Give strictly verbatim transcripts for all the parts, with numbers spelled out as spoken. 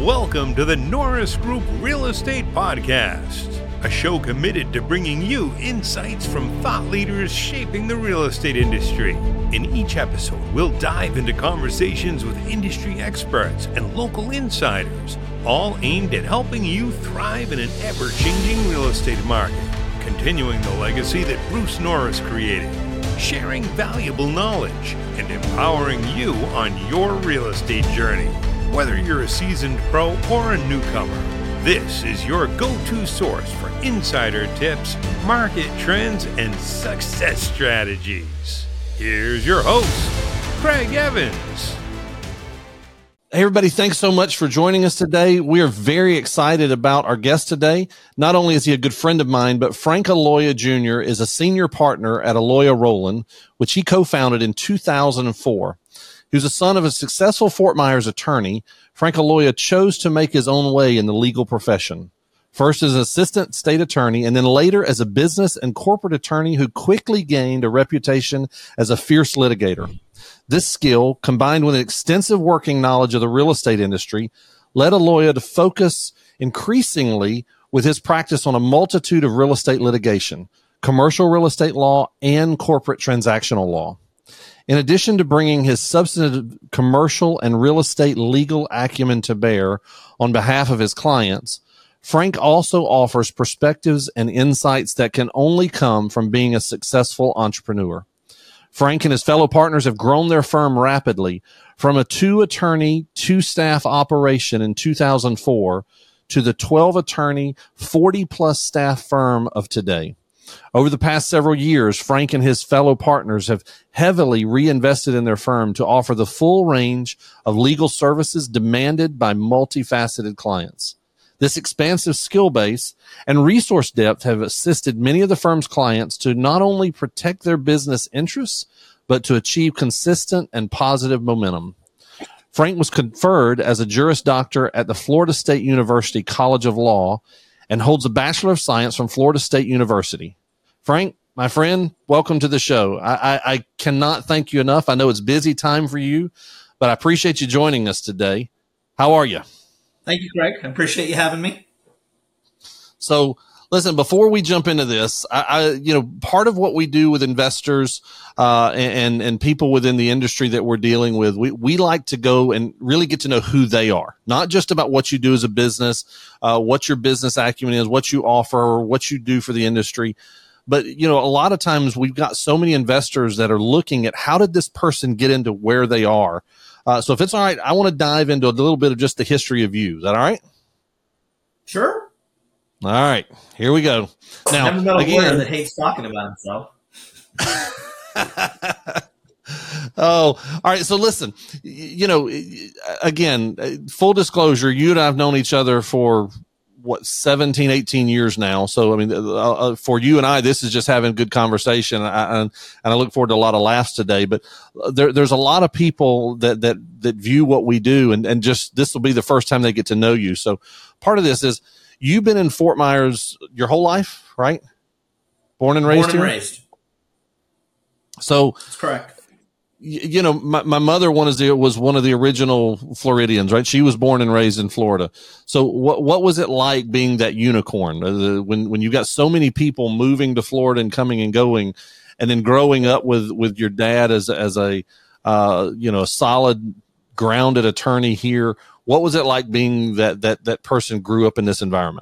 Welcome to the Norris Group Real Estate Podcast, a show committed to bringing you insights from thought leaders shaping the real estate industry. In each episode, we'll dive into conversations with industry experts and local insiders, all aimed at helping you thrive in an ever-changing real estate market, continuing the legacy that Bruce Norris created, sharing valuable knowledge, and empowering you on your real estate journey. Whether you're a seasoned pro or a newcomer, this is your go-to source for insider tips, market trends, and success strategies. Here's your host, Craig Evans. Hey everybody, thanks so much for joining us today. We are very excited about our guest today. Not only is he a good friend of mine, but Frank Aloia Junior is a senior partner at Aloia Rowland, which he co-founded in two thousand four. He was the son of a successful Fort Myers attorney. Frank Aloia chose to make his own way in the legal profession. First as an assistant state attorney, and then later as a business and corporate attorney who quickly gained a reputation as a fierce litigator. This skill, combined with an extensive working knowledge of the real estate industry, led Aloia to focus increasingly with his practice on a multitude of real estate litigation, commercial real estate law, and corporate transactional law. In addition to bringing his substantive commercial and real estate legal acumen to bear on behalf of his clients, Frank also offers perspectives and insights that can only come from being a successful entrepreneur. Frank and his fellow partners have grown their firm rapidly from a two-attorney, two-staff operation in two thousand four to the twelve-attorney, forty-plus staff firm of today. Over the past several years, Frank and his fellow partners have heavily reinvested in their firm to offer the full range of legal services demanded by multifaceted clients. This expansive skill base and resource depth have assisted many of the firm's clients to not only protect their business interests, but to achieve consistent and positive momentum. Frank was conferred as a Juris Doctor at the Florida State University College of Law and holds a Bachelor of Science from Florida State University. Frank, my friend, welcome to the show. I, I, I cannot thank you enough. I know it's busy time for you, but I appreciate you joining us today. How are you? Thank you, Craig. I appreciate you having me. So, listen, before we jump into this, I, I you know, part of what we do with investors uh, and and people within the industry that we're dealing with, we we like to go and really get to know who they are, not just about what you do as a business, uh, what your business acumen is, what you offer, or what you do for the industry. But, you know, a lot of times we've got so many investors that are looking at how did this person get into where they are. Uh, so if it's all right, I want to dive into a little bit of just the history of you. Is that all right? Sure. All right, here we go. Now, I've never met a again, lawyer that hates talking about himself. Oh, all right. So listen, you know, again, full disclosure, you and I have known each other for what, seventeen, eighteen years now. So, I mean, uh, for you and I, this is just having good conversation. I, and, and I look forward to a lot of laughs today, but there, there's a lot of people that, that, that view what we do, and, and just, this will be the first time they get to know you. So part of this is you've been in Fort Myers your whole life, right? Born and raised Born and here? raised. So that's correct. You know, my, my mother one is the, was one of the original Floridians, right? She was born and raised in Florida. So what what was it like being that unicorn uh, when when you got so many people moving to Florida and coming and going, and then growing up with, with your dad as as a uh, you know a solid, grounded attorney here? What was it like being that that that person grew up in this environment?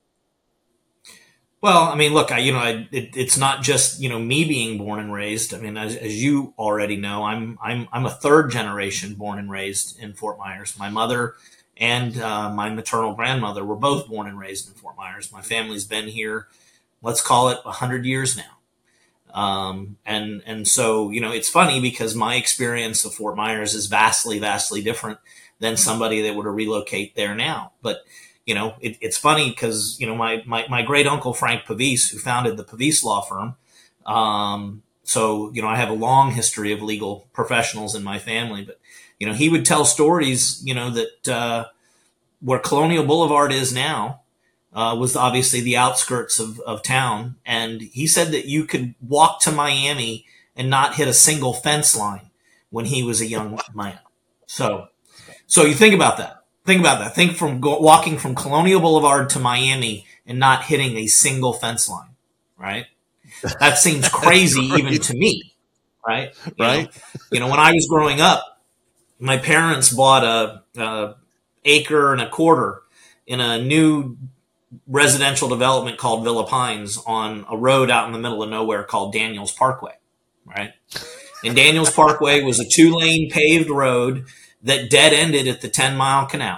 Well, I mean, look, I, you know, I, it, it's not just, you know, me being born and raised. I mean, as, as you already know, I'm, I'm, I'm a third generation born and raised in Fort Myers. My mother and uh, my maternal grandmother were both born and raised in Fort Myers. My family's been here, let's call it a hundred years now. Um, and, and so, you know, it's funny because my experience of Fort Myers is vastly, vastly different than somebody that were to relocate there now. But You know, it, it's funny because, you know, my, my, my great uncle, Frank Pavese, who founded the Pavese Law Firm. Um, so, you know, I have a long history of legal professionals in my family, but, you know, he would tell stories, you know, that, uh, where Colonial Boulevard is now, uh, was obviously the outskirts of, of town. And he said that you could walk to Miami and not hit a single fence line when he was a young man. So, so you think about that. think about that. Think from go, walking from Colonial Boulevard to Miami and not hitting a single fence line, right? That seems crazy even to me, right? You right. Know, you know, when I was growing up, my parents bought a, a acre and a quarter in a new residential development called Villa Pines on a road out in the middle of nowhere called Daniels Parkway, right? And Daniels Parkway was a two-lane paved road that dead-ended at the ten-mile canal.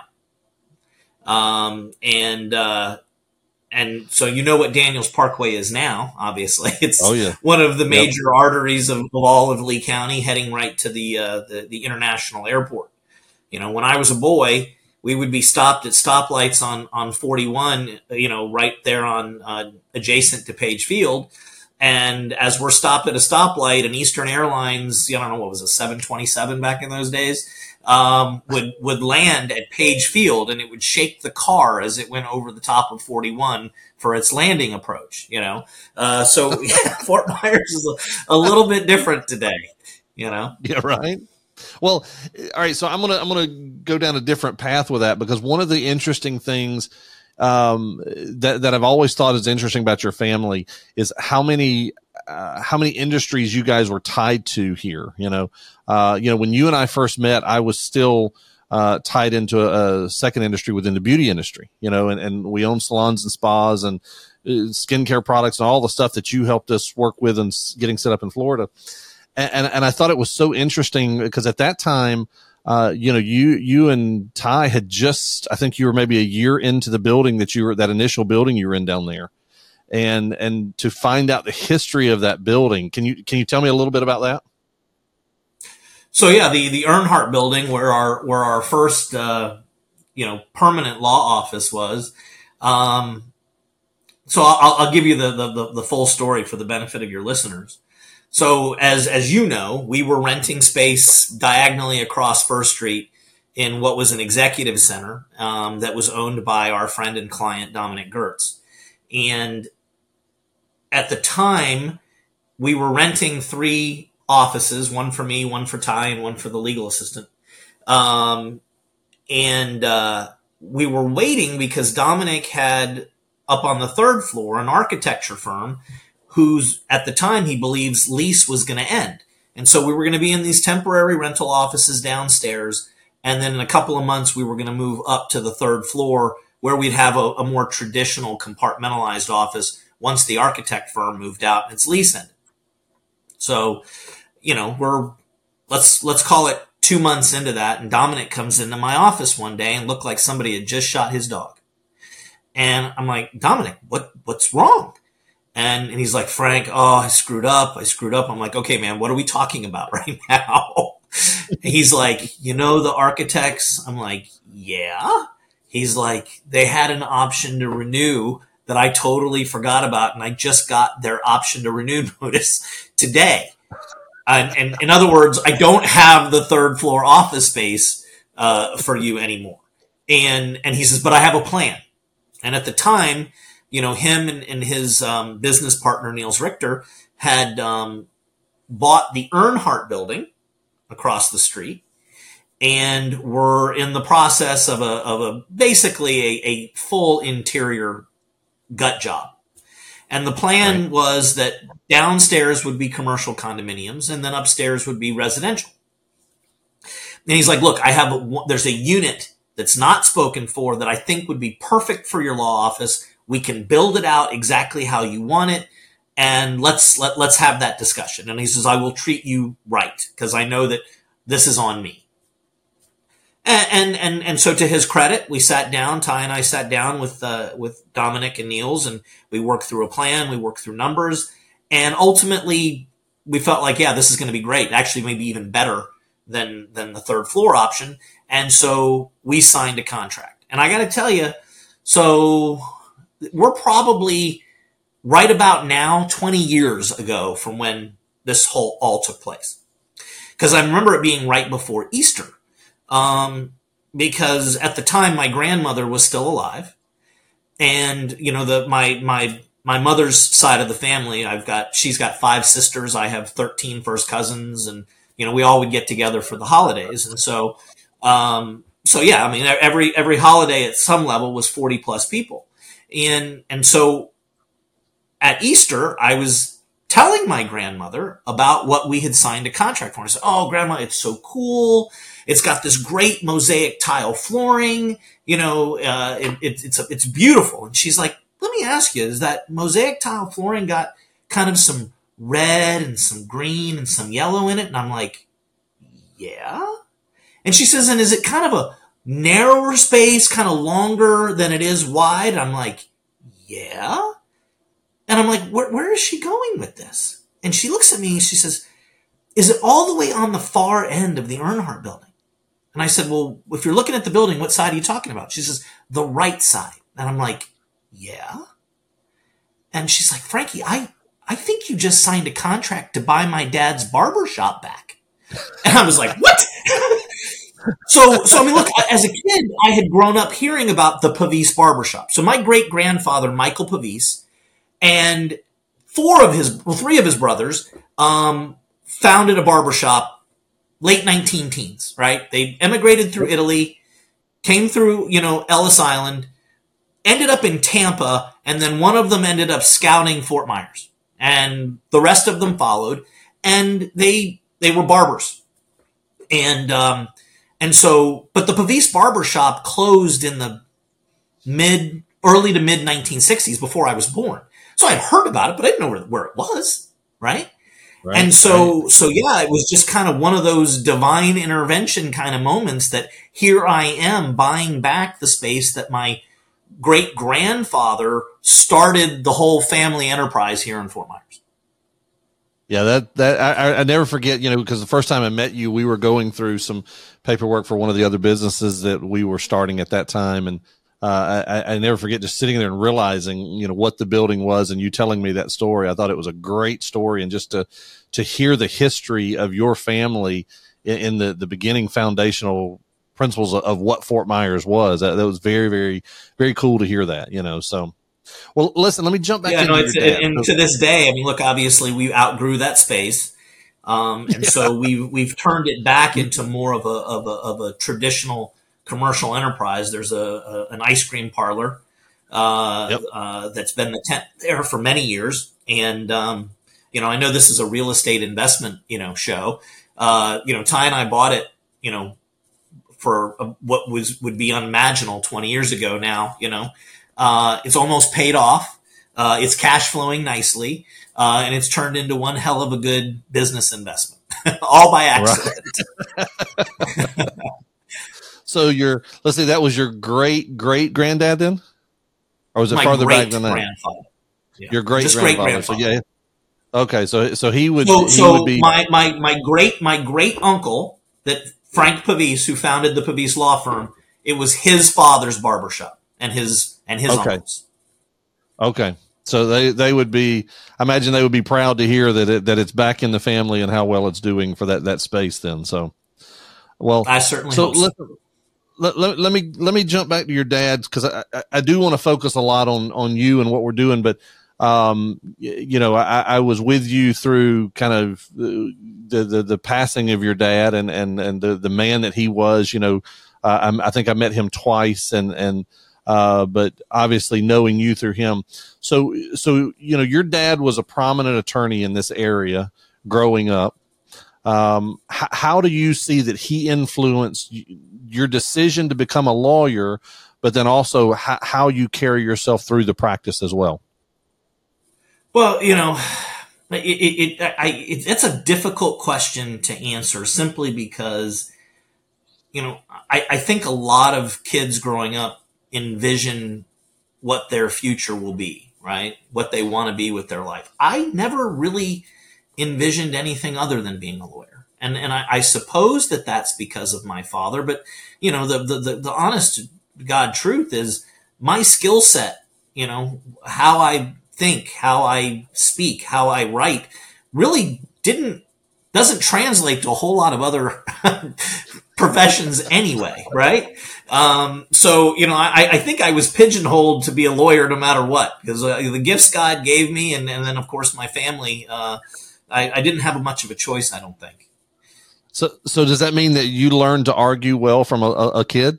Um, and uh, and so you know what Daniels Parkway is now, obviously. It's oh, yeah. one of the major yep. arteries of, of all of Lee County, heading right to the, uh, the the international airport. You know, when I was a boy, we would be stopped at stoplights on, on forty-one, you know, right there on uh, adjacent to Page Field. And as we're stopped at a stoplight, and Eastern Airlines, I don't know, what was it, seven twenty-seven back in those days, um, would, would land at Page Field, and it would shake the car as it went over the top of forty-one for its landing approach, you know? Uh, so yeah, Fort Myers is a, a little bit different today, you know? Yeah, right. Well, all right. So I'm gonna I'm gonna go down a different path with that, because one of the interesting things um, that that I've always thought is interesting about your family is how many uh, how many industries you guys were tied to here. You know, uh, you know, when you and I first met, I was still uh, tied into a, a second industry within the beauty industry. You know, and, and we own salons and spas and uh, skincare products and all the stuff that you helped us work with and getting set up in Florida. And, and I thought it was so interesting because at that time, uh, you know, you you and Ty had just, I think you were maybe a year into the building that you were, that initial building you were in down there, and and to find out the history of that building, can you can you tell me a little bit about that? So yeah, the the Earnhardt Building, where our where our first uh, you know permanent law office was. Um, so I'll, I'll give you the, the the full story for the benefit of your listeners. So as, as you know, we were renting space diagonally across First Street in what was an executive center, um, that was owned by our friend and client, Dominic Gertz. And at the time, we were renting three offices, one for me, one for Ty, and one for the legal assistant. Um, and, uh, we were waiting because Dominic had up on the third floor an architecture firm whose, at the time, he believes lease was going to end. And so we were going to be in these temporary rental offices downstairs. And then in a couple of months, we were going to move up to the third floor where we'd have a, a more traditional compartmentalized office once the architect firm moved out and its lease ended. So, you know, we're, let's, let's call it two months into that. And Dominic comes into my office one day and looked like somebody had just shot his dog. And I'm like, Dominic, what, what's wrong? And, and he's like, Frank, oh, I screwed up. I screwed up. I'm like, okay, man, what are we talking about right now? He's like, you know, the architects. I'm like, yeah. He's like, they had an option to renew that I totally forgot about. And I just got their option to renew notice today. And, and in other words, I don't have the third floor office space, uh, for you anymore. And, and he says, but I have a plan. And at the time, you know, him and, and his um, business partner, Niels Richter, had um, bought the Earnhardt Building across the street and were in the process of a, of a basically a, a full interior gut job. And the plan right. was that downstairs would be commercial condominiums and then upstairs would be residential. And he's like, look, I have a, there's a unit that's not spoken for that I think would be perfect for your law office. We can build it out exactly how you want it, and let's let, let's have that discussion. And he says, I will treat you right because I know that this is on me. And, and and and so to his credit, we sat down. Ty and I sat down with uh, with Dominic and Niels, and we worked through a plan. We worked through numbers, and ultimately we felt like, yeah, this is going to be great. Actually, maybe even better than than the third floor option. And so we signed a contract. And I got to tell you, so we're probably right about now, twenty years ago from when this whole all took place. Because I remember it being right before Easter. Um, because at the time my grandmother was still alive. And, you know, the, my, my, my mother's side of the family, I've got, she's got five sisters. I have thirteen first cousins, and, you know, we all would get together for the holidays. And so, um, so yeah, I mean, every every holiday at some level was forty plus people, and and so at Easter I was telling my grandmother about what we had signed a contract for. I said, "Oh, Grandma, it's so cool. It's got this great mosaic tile flooring. You know, uh, it, it, it's it's beautiful." And she's like, "Let me ask you, is that mosaic tile flooring got kind of some red and some green and some yellow in it?" And I'm like, "Yeah." And she says, "And is it kind of a narrower space, kind of longer than it is wide?" And I'm like, "Yeah." And I'm like, where, where is she going with this? And she looks at me and she says, "Is it all the way on the far end of the Earnhardt building?" And I said, "Well, if you're looking at the building, what side are you talking about?" She says, "The right side." And I'm like, "Yeah." And she's like, "Frankie, I, I think you just signed a contract to buy my dad's barber shop back." And I was like, "What?" So, so I mean, look, as a kid, I had grown up hearing about the Pavese barbershop. So my great grandfather, Michael Pavese, and four of his, well, three of his brothers, um, founded a barbershop late nineteen teens, right? They emigrated through Italy, came through, you know, Ellis Island, ended up in Tampa, and then one of them ended up scouting Fort Myers. And the rest of them followed, and they, they were barbers. And, um, And so, but the Pavese barbershop closed in the mid, early to mid nineteen sixties before I was born. So I'd heard about it, but I didn't know where, where it was, right? right and so, right. so yeah, it was just kind of one of those divine intervention kind of moments that here I am buying back the space that my great grandfather started the whole family enterprise here in Fort Myers. Yeah, that that I, I never forget, you know, because the first time I met you, we were going through some paperwork for one of the other businesses that we were starting at that time, and uh, I, I never forget just sitting there and realizing, you know, what the building was, and you telling me that story. I thought it was a great story, and just to to hear the history of your family in, in the the beginning foundational principles of, of what Fort Myers was. That, that was very, very, very cool to hear that, you know. So. Well, listen, let me jump back yeah, to no, your it's, dad. And to this day, I mean, look, obviously we outgrew that space. Um, and yeah. so we, we've turned it back into more of a, of a, of a traditional commercial enterprise. There's a, a an ice cream parlor, uh, yep. uh, that's been the tent there for many years. And, um, you know, I know this is a real estate investment, you know, show. Uh, you know, Ty and I bought it, you know, for a, what was, would be unimaginable twenty years ago now, you know. Uh, it's almost paid off. Uh, it's cash flowing nicely. Uh, and it's turned into one hell of a good business investment, all by accident. Right. So your, let's say that was your great, great granddad then? Or was it My farther back than that? Grandfather. Yeah. Your great grandfather. So yeah. Okay. So, so he would, so, he so would be my, my, my great, my great uncle that Frank Pavese, who founded the Pavese law firm, it was his father's barbershop and his, and his okay. uncles. Okay. So they, they would be, I imagine they would be proud to hear that it, that it's back in the family and how well it's doing for that, that space then. So, well, I certainly so hope let, so. let, let, let me, let me jump back to your dad's, cause I, I, I do want to focus a lot on, on you and what we're doing, but, um, you know, I, I was with you through kind of the, the, the passing of your dad and, and, and the, the man that he was, you know, uh, I, I think I met him twice and, and, Uh, but obviously knowing you through him. So, so, you know, your dad was a prominent attorney in this area growing up. Um, h- how do you see that he influenced y- your decision to become a lawyer, but then also h- how you carry yourself through the practice as well? Well, you know, it, it, it, I, it, it's a difficult question to answer simply because, you know, I, I think a lot of kids growing up envision what their future will be, right? What they want to be with their life. I never really envisioned anything other than being a lawyer. And and I, I suppose that that's because of my father. But, you know, the, the, the, the honest to God truth is my skill set, you know, how I think, how I speak, how I write really didn't, doesn't translate to a whole lot of other professions anyway, right? Um, so, you know, I, I think I was pigeonholed to be a lawyer no matter what, because uh, the gifts God gave me, and, and then, of course, my family, uh, I, I didn't have much of a choice, I don't think. So, so does that mean that you learned to argue well from a, a kid?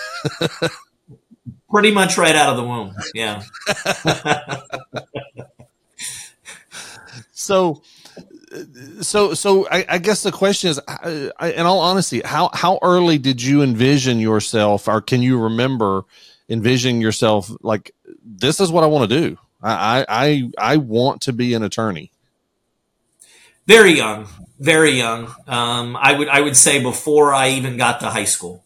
Pretty much right out of the womb. Yeah. so, so, so I, I guess the question is, I, I, in all honesty, how, how early did you envision yourself, or can you remember envisioning yourself like, this is what I want to do? I, I, I want to be an attorney. Very young, very young. Um, I would I would say before I even got to high school.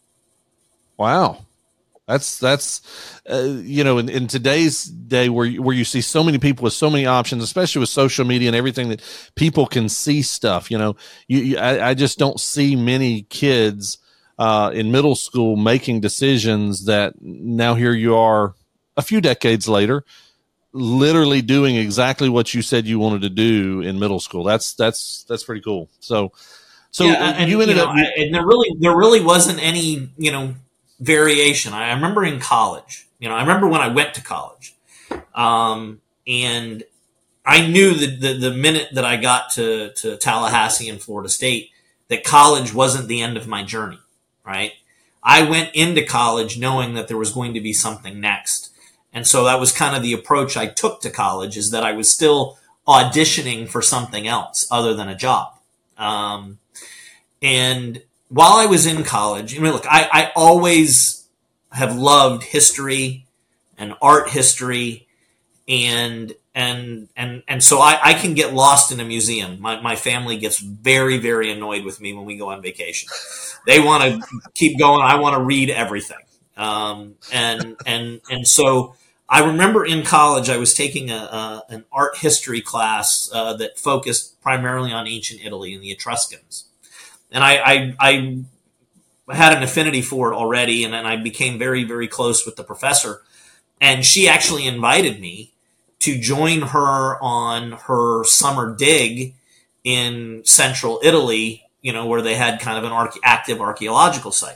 Wow, that's that's uh, you know, in, in today's day where you, where you see so many people with so many options, especially with social media and everything, that people can see stuff. You know, you, you I, I just don't see many kids uh, in middle school making decisions that now here you are a few decades later, literally doing exactly what you said you wanted to do in middle school. That's that's that's pretty cool. So, so yeah, and, you ended you know, up, I, and there really there really wasn't any you know variation. I remember in college. You know, I remember when I went to college, um, and I knew that the, the minute that I got to to Tallahassee and Florida State that college wasn't the end of my journey. Right, I went into college knowing that there was going to be something next. And so that was kind of the approach I took to college, is that I was still auditioning for something else other than a job. Um, and while I was in college, I mean, look, I, I always have loved history and art history. And, and, and, and so I, I can get lost in a museum. My, my family gets very, very annoyed with me when we go on vacation. They want to keep going. I want to read everything. Um, and, and, and so I remember in college, I was taking a, a an art history class, uh, that focused primarily on ancient Italy and the Etruscans. And I, I, I had an affinity for it already. And then I became very, very close with the professor, and she actually invited me to join her on her summer dig in central Italy, you know, where they had kind of an arche- active archaeological site.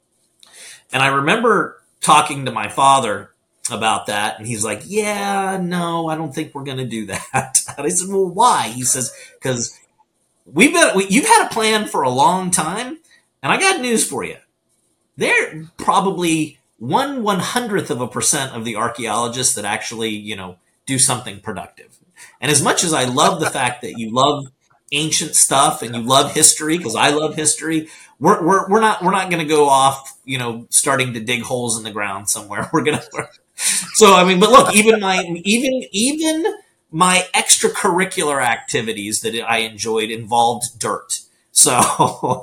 And I remember talking to my father about that, and he's like, yeah, no, I don't think we're going to do that. And I said, well, why? He says, because we've been, we, you've had a plan for a long time, and I got news for you. They're probably one one hundredth of a percent of the archaeologists that actually, you know, do something productive. And as much as I love the fact that you love ancient stuff and you love history, because I love history, We're, we're, we're not, we're not going to go off, you know, starting to dig holes in the ground somewhere. We're going to, so, I mean, but look, even my, even, even my extracurricular activities that I enjoyed involved dirt. So,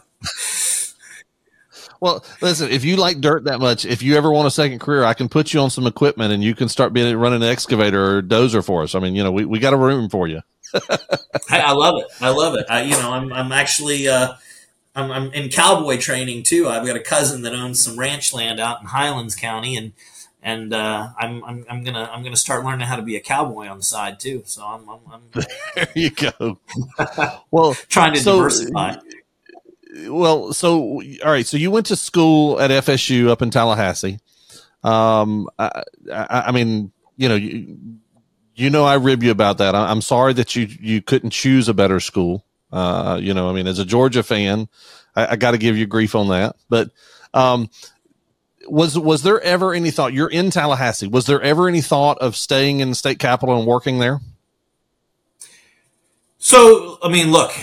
well, listen, if you like dirt that much, if you ever want a second career, I can put you on some equipment and you can start being running an excavator or dozer for us. I mean, you know, we, we got a room for you. I, I love it. I love it. I, you know, I'm, I'm actually, uh, I'm, I'm in cowboy training too. I've got a cousin that owns some ranch land out in Highlands County, and and uh, I'm, I'm I'm gonna I'm gonna start learning how to be a cowboy on the side too. So I'm, I'm, I'm there you go. Well, trying to so, diversify. Well, so all right. So you went to school at F S U up in Tallahassee. Um, I, I, I mean, you know, you, you know, I rib you about that. I, I'm sorry that you you couldn't choose a better school. Uh, you know, I mean, as a Georgia fan, I, I got to give you grief on that. But um, was was there ever any thought? You're in Tallahassee. Was there ever any thought of staying in the state capitol and working there? So, I mean, look,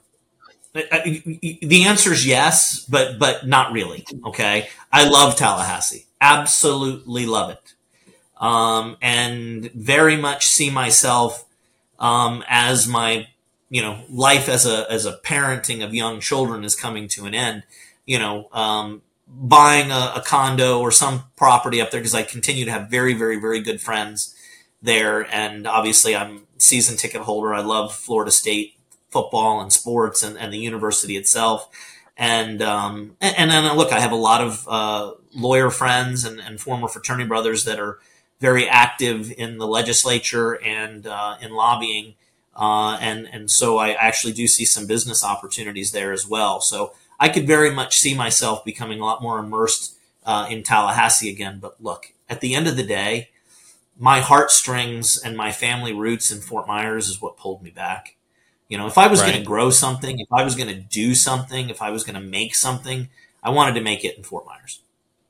the answer is yes, but but not really. Okay, I love Tallahassee. Absolutely love it, um, and very much see myself um, as my you know, life as a as a parenting of young children is coming to an end. You know, um, buying a, a condo or some property up there, because I continue to have very, very, very good friends there, and obviously I'm a season ticket holder. I love Florida State football and sports and, and the university itself. And um, and, and then look, I have a lot of uh, lawyer friends and, and former fraternity brothers that are very active in the legislature and uh, in lobbying. Uh, and, and so I actually do see some business opportunities there as well. So I could very much see myself becoming a lot more immersed uh, in Tallahassee again. But look, at the end of the day, my heartstrings and my family roots in Fort Myers is what pulled me back. You know, if I was Right. going to grow something, if I was going to do something, if I was going to make something, I wanted to make it in Fort Myers.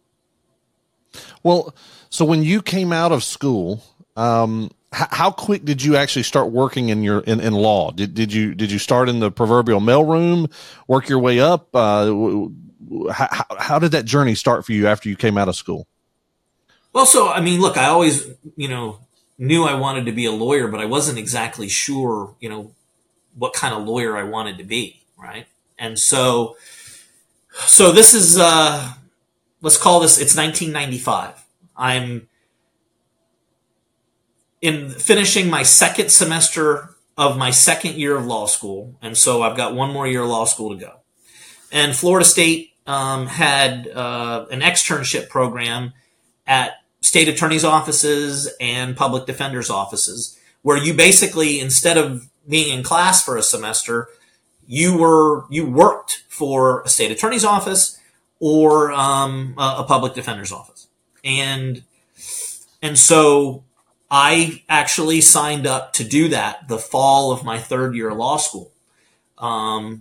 Well, so when you came out of school, um, h- how quick did you actually start working in your in, in law? Did did you did you start in the proverbial mailroom, work your way up? Uh, w- w- how, how did that journey start for you after you came out of school? Well, so, I mean, look, I always, you know, knew I wanted to be a lawyer, but I wasn't exactly sure, you know, what kind of lawyer I wanted to be, right? And so, so this is, uh, let's call this, it's nineteen ninety-five. I'm in finishing my second semester of my second year of law school, and so I've got one more year of law school to go. And Florida State um, had uh, an externship program at state attorney's offices and public defender's offices, where you basically, instead of being in class for a semester, you were you worked for a state attorney's office or um, a, a public defender's office, and and so I actually signed up to do that the fall of my third year of law school, um,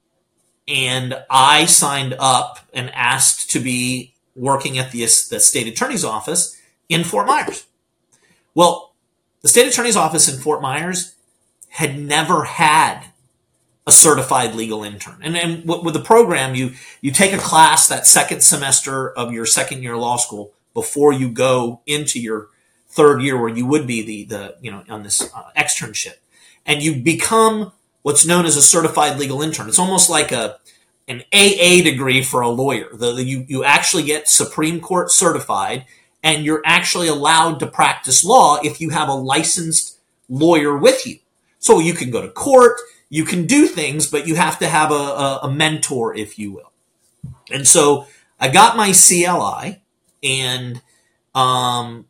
and I signed up and asked to be working at the, the state attorney's office in Fort Myers. Well, the state attorney's office in Fort Myers had never had a certified legal intern. And then with the program, you, you take a class that second semester of your second year of law school before you go into your third year, where you would be the, the you know, on this uh, externship. And you become what's known as a certified legal intern. It's almost like a an A A degree for a lawyer. The, the, you, you actually get Supreme Court certified, and you're actually allowed to practice law if you have a licensed lawyer with you. So you can go to court, you can do things, but you have to have a, a, a mentor, if you will. And so I got my C L I, and um,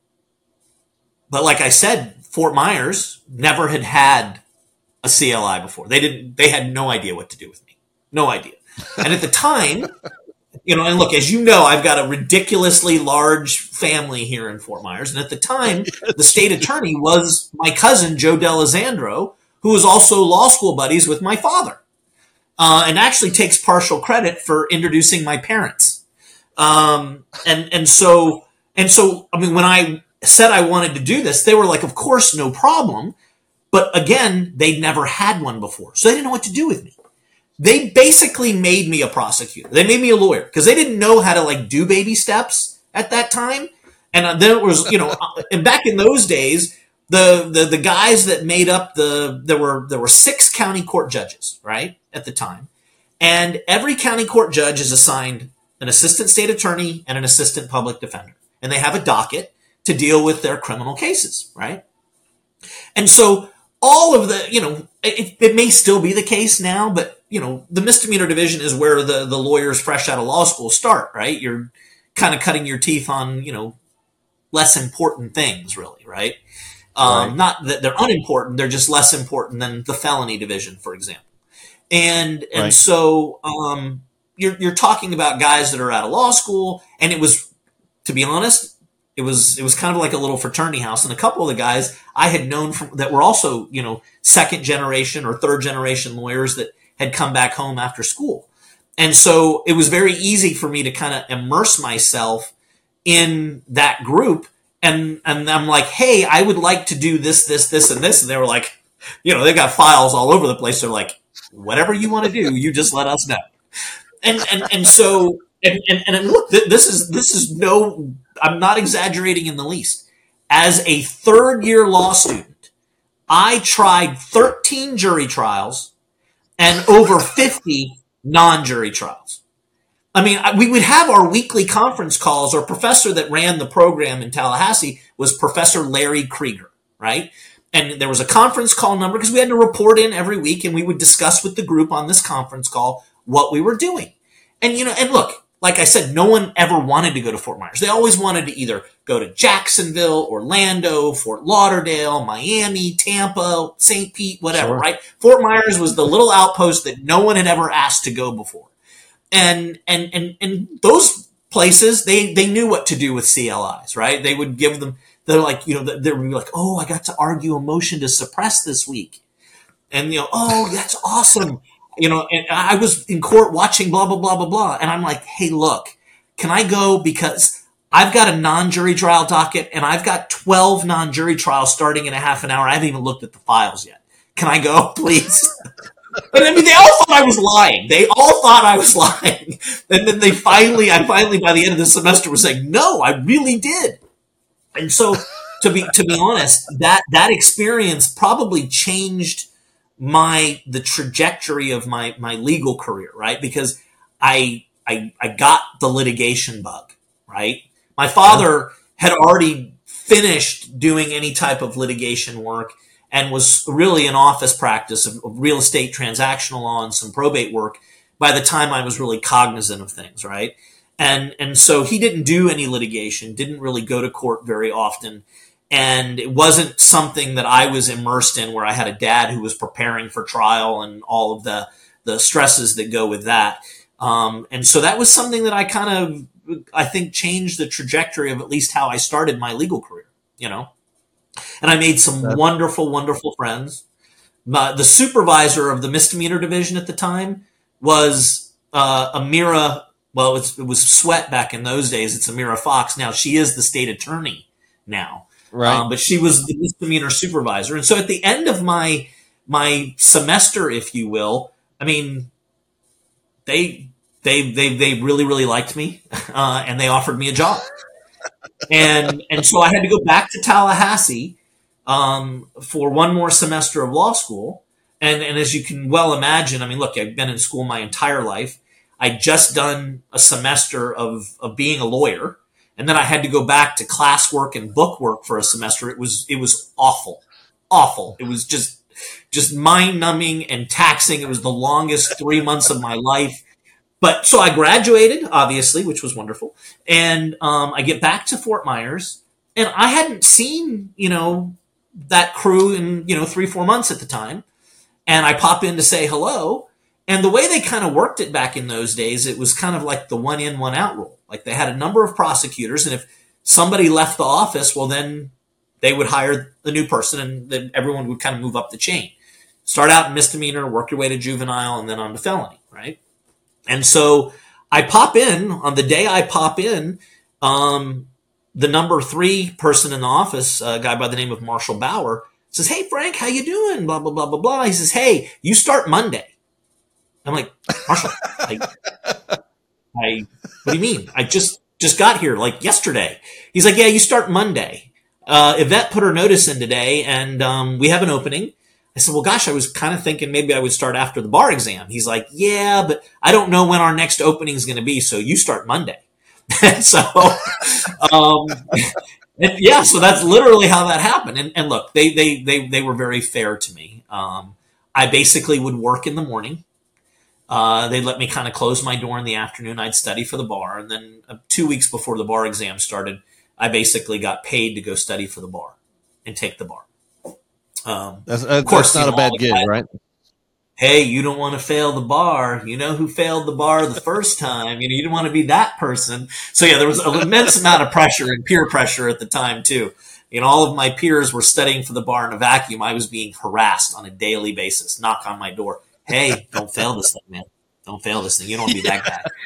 but like I said, Fort Myers never had had a C L I before. They didn't. They had no idea what to do with me. No idea. And at the time, you know, and look, as you know, I've got a ridiculously large family here in Fort Myers. And at the time, the state attorney was my cousin, Joe D'Alessandro, who was also law school buddies with my father, uh, and actually takes partial credit for introducing my parents. Um, and, and so, and so, I mean, when I said I wanted to do this, they were like, of course, no problem. But again, they'd never had one before. So they didn't know what to do with me. They basically made me a prosecutor. They made me a lawyer because they didn't know how to like do baby steps at that time. And then it was, you know, and back in those days, the, the, the guys that made up the, there were, there were six county court judges, right, at the time. And every county court judge is assigned an assistant state attorney and an assistant public defender. And they have a docket to deal with their criminal cases, right? And so all of the, you know, it, it may still be the case now, but, you know, the misdemeanor division is where the, the lawyers fresh out of law school start, right? You're kind of cutting your teeth on, you know, less important things, really, right? Um, right. Not that they're unimportant, they're just less important than the felony division, for example. And and right. so um, you're you're talking about guys that are out of law school, and it was, to be honest, It was it was kind of like a little fraternity house, and a couple of the guys I had known from that were also, you know, second generation or third generation lawyers that had come back home after school. And so it was very easy for me to kind of immerse myself in that group. And and I'm like, hey, I would like to do this, this, this, and this. And they were like, you know, they got files all over the place. They're like, whatever you want to do, you just let us know. And and and so and and, and look, this is this is no. I'm not exaggerating in the least. As a third year law student, I tried thirteen jury trials and over fifty non-jury trials. I mean, we would have our weekly conference calls. Our professor that ran the program in Tallahassee was Professor Larry Krieger, right? And there was a conference call number because we had to report in every week, and we would discuss with the group on this conference call what we were doing. And, you know, and look, like I said, no one ever wanted to go to Fort Myers. They always wanted to either go to Jacksonville, Orlando, Fort Lauderdale, Miami, Tampa, Saint Pete, whatever, sure. Right? Fort Myers was the little outpost that no one had ever asked to go before. And and and and those places, they they knew what to do with C L Is, right? They would give them, they're like, you know, they would be like, oh, I got to argue a motion to suppress this week. And, you know, oh, that's awesome. You know, and I was in court watching blah, blah, blah, blah, blah. And I'm like, hey, look, can I go? Because I've got a non-jury trial docket and I've got twelve non-jury trials starting in a half an hour. I haven't even looked at the files yet. Can I go, please? But I mean, they all thought I was lying. They all thought I was lying. And then they finally, I finally, by the end of the semester was saying, no, I really did. And so to be, to be honest, that, that experience probably changed my, the trajectory of my, my legal career, right? Because I, I, I got the litigation bug, right? My father had already finished doing any type of litigation work and was really in office practice of, of real estate transactional law and some probate work by the time I was really cognizant of things, right? And and so he didn't do any litigation, didn't really go to court very often. And it wasn't something that I was immersed in where I had a dad who was preparing for trial and all of the, the stresses that go with that. Um, and so that was something that I kind of, I think, changed the trajectory of at least how I started my legal career, you know? And I made some That's- wonderful, wonderful friends. Uh, the supervisor of the misdemeanor division at the time was uh, Amira. Well, it's, it was Sweat back in those days. It's Amira Fox. Now she is the state attorney now. Right. Um, but she was the misdemeanor supervisor. And so at the end of my my semester, if you will, I mean, they they they they really, really liked me, uh, and they offered me a job. and and so I had to go back to Tallahassee um, for one more semester of law school. And and as you can well imagine, I mean, look, I've been in school my entire life. I'd just done a semester of of being a lawyer. And then I had to go back to classwork and book work for a semester. It was it was awful, awful. It was just just mind numbing and taxing. It was the longest three months of my life. But so I graduated, obviously, which was wonderful. And um, I get back to Fort Myers, and I hadn't seen you know that crew in you know three four months at the time. And I pop in to say hello. And the way they kind of worked it back in those days, it was kind of like the one in, one out rule. Like they had a number of prosecutors, and if somebody left the office, well, then they would hire the new person, and then everyone would kind of move up the chain. Start out in misdemeanor, work your way to juvenile, and then on to felony, right? And so I pop in, on the day I pop in, um, the number three person in the office, a guy by the name of Marshall Bauer, says, hey, Frank, how you doing? Blah, blah, blah, blah, blah. He says, hey, you start Monday. I'm like, Marshall, I, I, what do you mean? I just, just got here like yesterday. He's like, yeah, you start Monday. Uh, Yvette put her notice in today, and um, we have an opening. I said, well, gosh, I was kind of thinking maybe I would start after the bar exam. He's like, yeah, but I don't know when our next opening is going to be, so you start Monday. so, um, and yeah, so that's literally how that happened. And, and look, they, they, they, they were very fair to me. Um, I basically would work in the morning. Uh, they'd let me kind of close my door in the afternoon. I'd study for the bar. And then uh, two weeks before the bar exam started, I basically got paid to go study for the bar and take the bar. Um, that's, of course, not a bad gig, right? Hey, you don't want to fail the bar. You know who failed the bar the first time. You know, you didn't want to be that person. So yeah, there was an immense amount of pressure and peer pressure at the time too. You know, all of my peers were studying for the bar in a vacuum. I was being harassed on a daily basis. Knock on my door. Hey, don't fail this thing, man. Don't fail this thing. You don't want to be that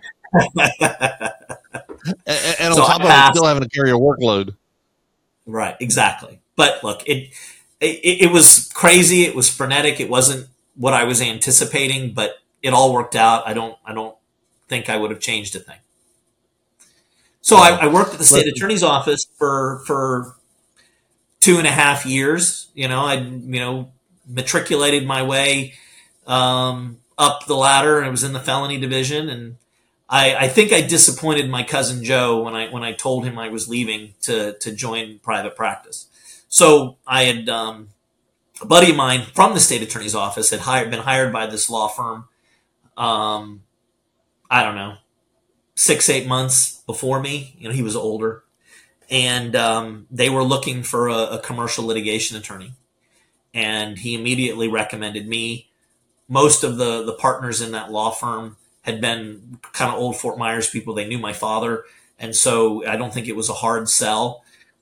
guy. and, and on so top of it, still having to carry a workload. Right, exactly. But look, it, it it was crazy. It was frenetic. It wasn't what I was anticipating, but it all worked out. I don't I don't think I would have changed a thing. So I, I worked at the state attorney's office for for two and a half years. You know, I you know matriculated my way um, up the ladder, and it was in the felony division. And I, I think I disappointed my cousin Joe when I when I told him I was leaving to to join private practice. So I had um, a buddy of mine from the state attorney's office had hired been hired by this law firm. Um, I don't know, six eight months before me. You know, he was older, and um, they were looking for a, a commercial litigation attorney, and he immediately recommended me. Most of the, the partners in that law firm had been kind of old Fort Myers people. They knew my father. And so I don't think it was a hard sell.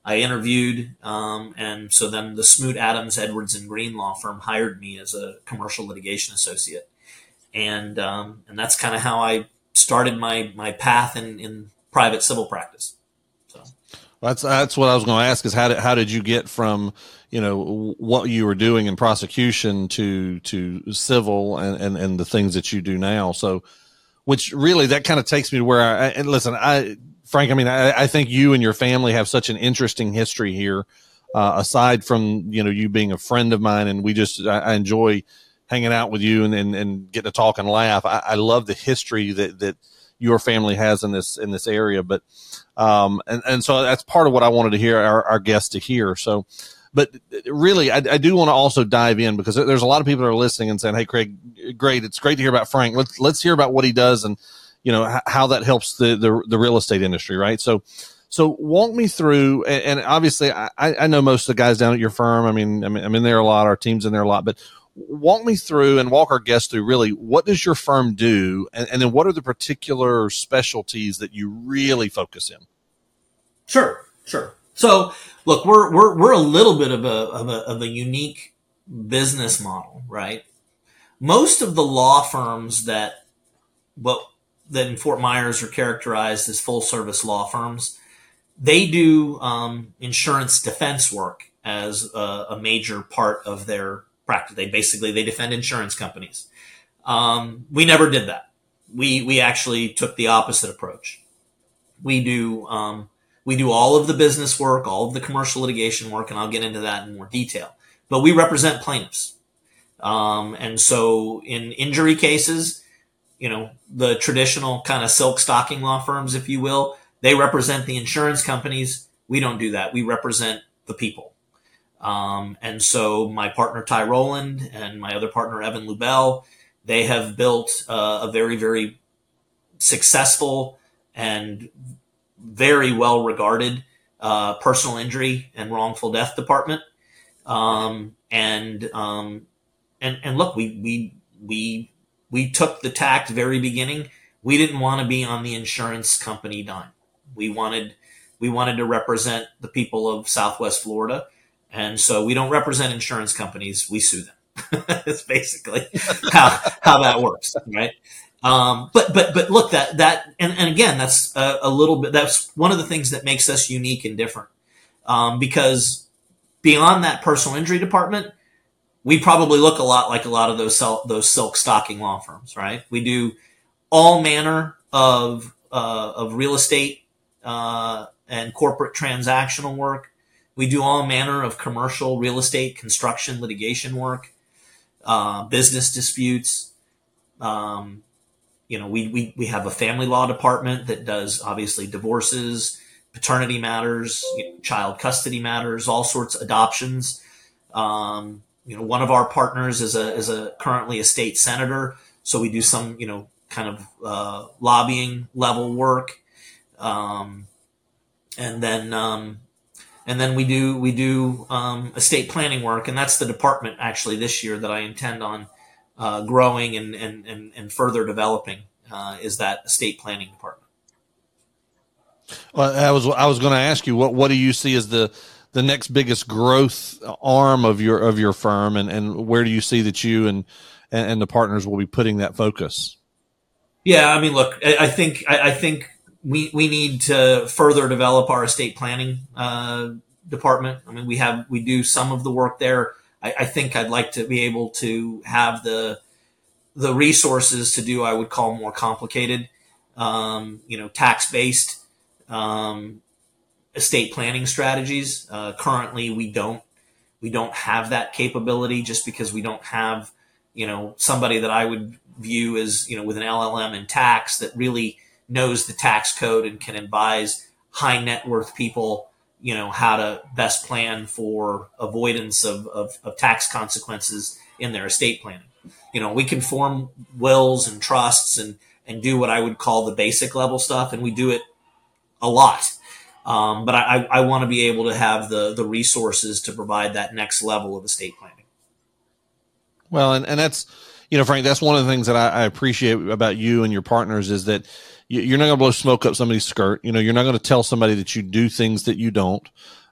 I interviewed, um, and so then the Smoot, Adams, Edwards and Green law firm hired me as a commercial litigation associate, and um, and that's kind of how I started my my path in, in private civil practice. So that's that's what I was going to ask: is how did how did you get from, you know, what you were doing in prosecution to to civil and and, and the things that you do now? So, which really that kind of takes me to where I and listen, I. Frank, I mean, I, I think you and your family have such an interesting history here. Uh, aside from, you know, you being a friend of mine, and we just I, I enjoy hanging out with you and, and, and getting to talk and laugh. I, I love the history that, that your family has in this in this area. But um, and and so that's part of what I wanted to hear our, our guests to hear. So, but really, I, I do want to also dive in, because there's a lot of people that are listening and saying, "Hey, Craig, great, it's great to hear about Frank. Let's let's hear about what he does and, you know, how that helps the, the, the real estate industry." Right. So, so walk me through, and, and obviously I, I know most of the guys down at your firm. I mean, I mean, I'm in there a lot, our team's in there a lot, but walk me through and walk our guests through really, what does your firm do? And, and then what are the particular specialties that you really focus in? Sure. Sure. So look, we're, we're, we're a little bit of a, of a, of a unique business model, right? Most of the law firms that, well, that in Fort Myers are characterized as full service law firms, they do um, insurance defense work as a, a major part of their practice. They basically, they defend insurance companies. Um, we never did that. We, we actually took the opposite approach. We do, um, we do all of the business work, all of the commercial litigation work, and I'll get into that in more detail, but we represent plaintiffs. Um, and so in injury cases, you know, the traditional kind of silk stocking law firms, if you will, they represent the insurance companies. We don't do that. We represent the people. Um, and so my partner, Ty Rowland, and my other partner, Evan Lubell, they have built uh, a very, very successful and very well regarded uh, personal injury and wrongful death department. Um, and, um, and, and look, we, we, we, We took the tact very beginning. We didn't want to be on the insurance company dime. We wanted, we wanted to represent the people of Southwest Florida. And so we don't represent insurance companies. We sue them. That's basically how, how that works. Right. Um, but, but, but look, that, that, and, and again, that's a, a little bit, that's one of the things that makes us unique and different. Um, because beyond that personal injury department, we probably look a lot like a lot of those sil- those silk stocking law firms, right? We do all manner of uh, of real estate uh, and corporate transactional work. We do all manner of commercial real estate, construction, litigation work, uh, business disputes. Um, you know, we, we we have a family law department that does obviously divorces, paternity matters, child custody matters, all sorts of adoptions. Um, You know, one of our partners is a is a currently a state senator, so we do some, you know, kind of uh, lobbying level work, um, and then um, and then we do we do um, estate planning work, and that's the department actually this year that I intend on uh, growing and and and, and further developing uh, is that estate planning department. Well, I was I was going to ask you, what what do you see as the the next biggest growth arm of your, of your firm, and, and where do you see that you and, and, and the partners will be putting that focus? Yeah. I mean, look, I, I think, I, I think we, we need to further develop our estate planning, uh, department. I mean, we have, we do some of the work there. I, I think I'd like to be able to have the, the resources to do, I would call more complicated, um, you know, tax-based, um, estate planning strategies. Uh, currently we don't, we don't have that capability just because we don't have, you know, somebody that I would view as, you know, with an L L M in tax that really knows the tax code and can advise high net worth people, you know, how to best plan for avoidance of, of, of tax consequences in their estate planning. You know, we can form wills and trusts and, and do what I would call the basic level stuff. And we do it a lot. Um, but I, I want to be able to have the, the resources to provide that next level of estate planning. Well, and, and that's, you know, Frank, that's one of the things that I, I appreciate about you and your partners is that you, you're not going to blow smoke up somebody's skirt. You know, you're not going to tell somebody that you do things that you don't.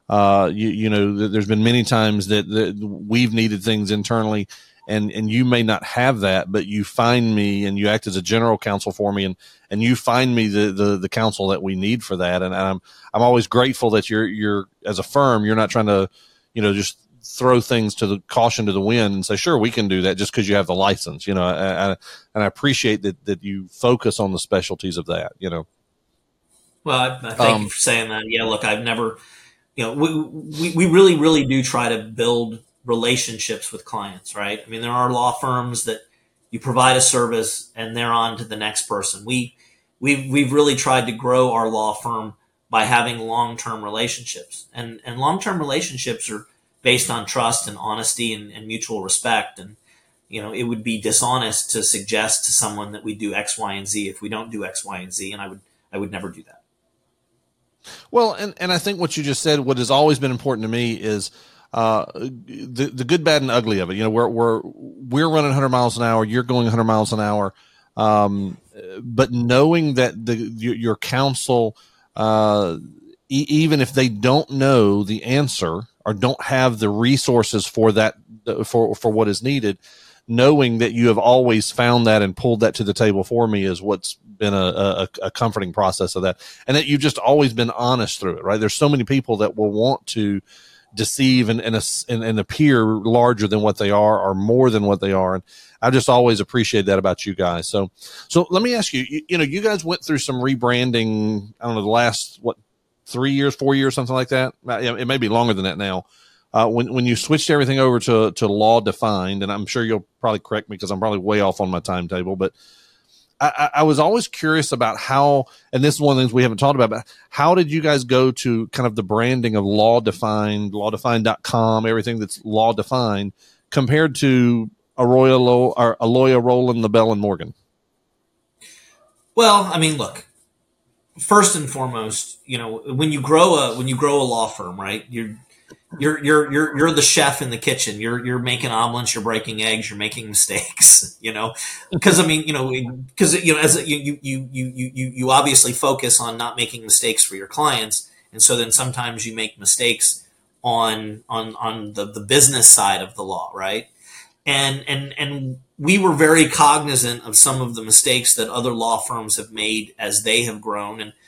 Uh, you, you know, there's been many times that, that we've needed things internally, and, and you may not have that, but you find me and you act as a general counsel for me, and, and you find me the, the, the counsel that we need for that. And I'm, I'm always grateful that you're, you're, as a firm, you're not trying to, you know, just throw things to the caution to the wind and say, sure, we can do that just because you have the license, you know, I, I, and I appreciate that, that you focus on the specialties of that, you know. Well, I, I thank um, you for saying that. Yeah, look, I've never, you know, we, we, we really, really do try to build relationships with clients, right? I mean, there are law firms that you provide a service and they're on to the next person. We, we've, we've really tried to grow our law firm by having long-term relationships, and, and long-term relationships are based on trust and honesty and, and mutual respect. And, you know, it would be dishonest to suggest to someone that we do X, Y, and Z if we don't do X, Y, and Z. And I would, I would never do that. Well, and, and I think what you just said, what has always been important to me is, uh, the, the good, bad, and ugly of it. You know, we're, we're, we're running one hundred miles an hour. You're going one hundred miles an hour. Um, but knowing that the, your, your counsel, uh, e- even if they don't know the answer, or don't have the resources for that, for, for what is needed, knowing that you have always found that and pulled that to the table for me is what's been a, a, a comforting process of that. And that you've just always been honest through it, right? There's so many people that will want to deceive and, and, and, and appear larger than what they are, or more than what they are. And I just always appreciate that about you guys. So, so let me ask you, you, you know, you guys went through some rebranding, I don't know, the last, what, three years, four years, something like that. It may be longer than that now. Uh, when, when you switched everything over to, to law defined, and I'm sure you'll probably correct me because I'm probably way off on my timetable, but I, I was always curious about how, and this is one of the things we haven't talked about, but how did you guys go to kind of the branding of law defined, law defined dot com, everything that's law defined, compared to Arroyo, or Aloya, Rowland, LaBelle, and Morgan? Well, I mean, look, first and foremost, you know, when you grow a when you grow a law firm, right? You're you're you're you're you're the chef in the kitchen. You're you're making omelets. You're breaking eggs. You're making mistakes. You know, because I mean, you know, because you know, as a, you you you you you obviously focus on not making mistakes for your clients, and so then sometimes you make mistakes on on on the the business side of the law, right? And and and we were very cognizant of some of the mistakes that other law firms have made as they have grown, and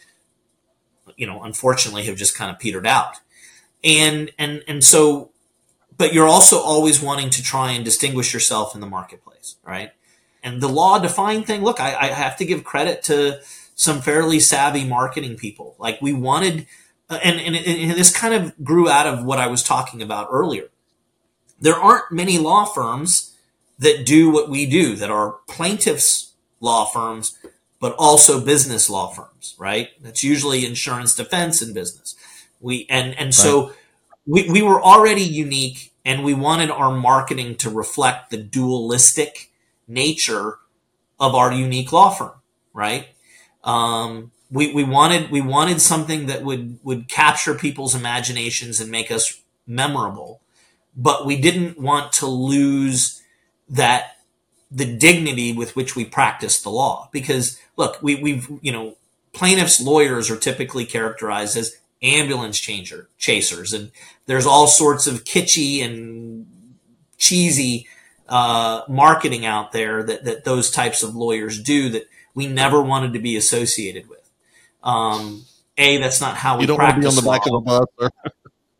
you know, unfortunately, have just kind of petered out. And and and so, but you're also always wanting to try and distinguish yourself in the marketplace, right? And the law defined thing. Look, I, I have to give credit to some fairly savvy marketing people. Like we wanted, and and, and this kind of grew out of what I was talking about earlier. There aren't many law firms that do what we do, that are plaintiffs' law firms, but also business law firms, right? That's usually insurance, defense, and business. We and and right. so we we were already unique, and we wanted our marketing to reflect the dualistic nature of our unique law firm, right? Um, we we wanted we wanted something that would would capture people's imaginations and make us memorable, but we didn't want to lose that the dignity with which we practice the law. Because look, we we've you know plaintiffs' lawyers are typically characterized as ambulance changer chasers, and there's all sorts of kitschy and cheesy uh, marketing out there that, that those types of lawyers do that we never wanted to be associated with. Um, a, that's not how we you don't practice want to be on the back law. of a bus. Or-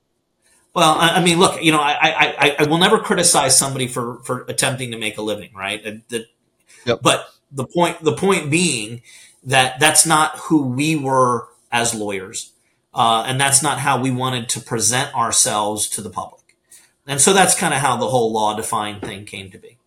well, I, I mean, look, you know, I, I, I, I will never criticize somebody for, for attempting to make a living, right? That, yep. But the point, the point being that that's not who we were as lawyers. Uh, and that's not how we wanted to present ourselves to the public. And so that's kind of how the whole law defined thing came to be.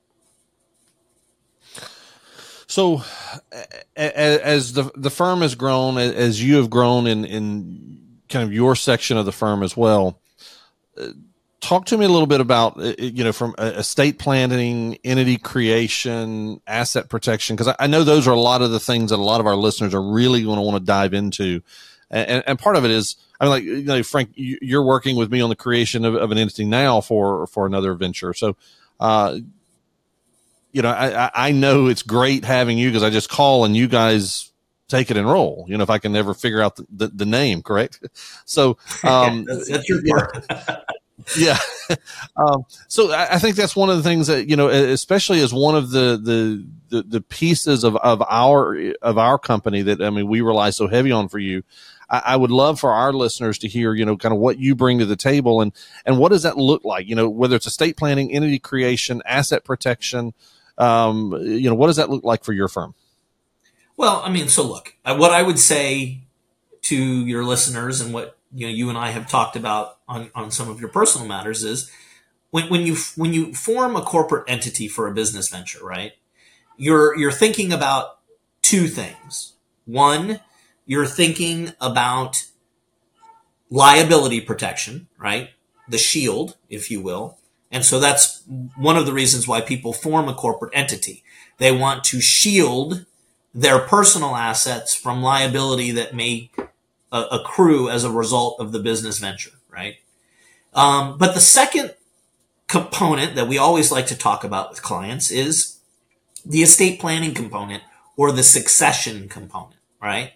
So as the the firm has grown, as you have grown in, in kind of your section of the firm as well, talk to me a little bit about, you know, from estate planning, entity creation, asset protection, because I know those are a lot of the things that a lot of our listeners are really going to want to dive into. And, and part of it is, I mean, like, you know, Frank, you're working with me on the creation of, of an entity now for, for another venture. So, uh, you know, I, I know it's great having you because I just call and you guys take it and roll. You know, if I can never figure out the, the, the name, correct? So, um, that's, that's your part. yeah. um, so I, I think that's one of the things that, you know, especially as one of the, the, the, the pieces of, of our, of our company that, I mean, we rely so heavy on for you. I, I would love for our listeners to hear, you know, kind of what you bring to the table and, and what does that look like? You know, whether it's estate planning, entity creation, asset protection, um, you know, what does that look like for your firm? Well, I mean, so look, what I would say to your listeners and what, you know, you and I have talked about on, on some of your personal matters is when, when you, when you form a corporate entity for a business venture, right? You're, you're thinking about two things. One, you're thinking about liability protection, right? The shield, if you will. And so that's one of the reasons why people form a corporate entity. They want to shield their personal assets from liability that may uh, accrue as a result of the business venture, right? Um, but the second component that we always like to talk about with clients is the estate planning component or the succession component, right?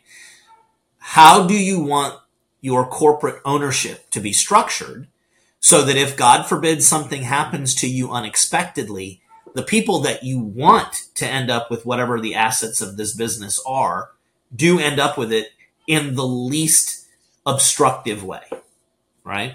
How do you want your corporate ownership to be structured so that if, God forbid, something happens to you unexpectedly, the people that you want to end up with whatever the assets of this business are do end up with it in the least obstructive way, right?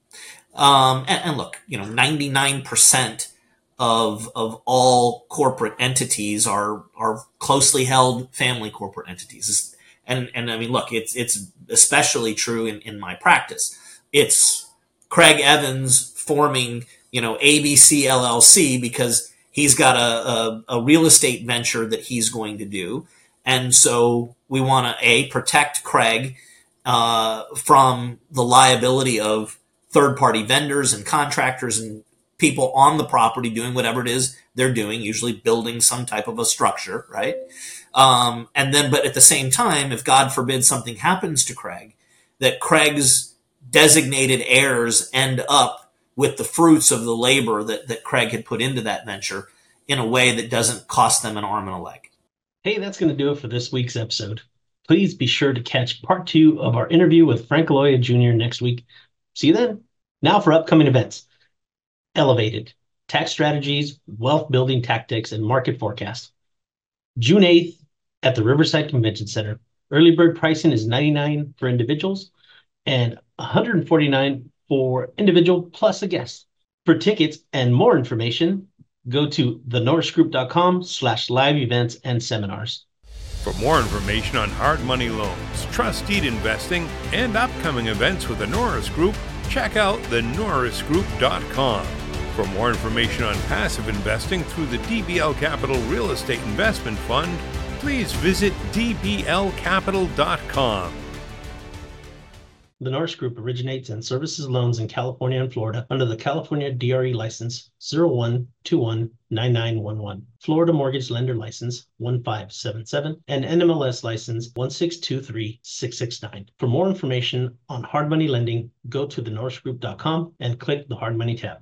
Um, and, and look, you know, ninety-nine percent of of all corporate entities are are closely held family corporate entities. And and I mean, look, it's it's especially true in, in my practice. It's Craig Evans forming, you know, A B C L L C because he's got a, a, a real estate venture that he's going to do. And so we want to, A, protect Craig uh, from the liability of third-party vendors and contractors and people on the property doing whatever it is they're doing, usually building some type of a structure, right? Um, and then, but at the same time, if God forbid something happens to Craig, that Craig's designated heirs end up with the fruits of the labor that, that Craig had put into that venture in a way that doesn't cost them an arm and a leg. Hey, that's going to do it for this week's episode. Please be sure to catch part two of our interview with Frank Aloia Junior next week. See you then. Now for upcoming events. Elevated, Tax Strategies, Wealth Building Tactics, and Market Forecast. June eighth at the Riverside Convention Center. Early bird pricing is ninety-nine dollars for individuals and one hundred forty-nine dollars for individual plus a guest. For tickets and more information, go to thenorrisgroup.com slash live events and seminars. For more information on hard money loans, trust deed investing, and upcoming events with the Norris Group, check out the norris group dot com. For more information on passive investing through the D B L Capital Real Estate Investment Fund, please visit d b l capital dot com. The Norris Group originates and services loans in California and Florida under the California D R E license zero one two one nine nine one one, Florida Mortgage Lender license one five seven seven, and N M L S license one six two three six six nine. For more information on hard money lending, go to the norris group dot com and click the hard money tab.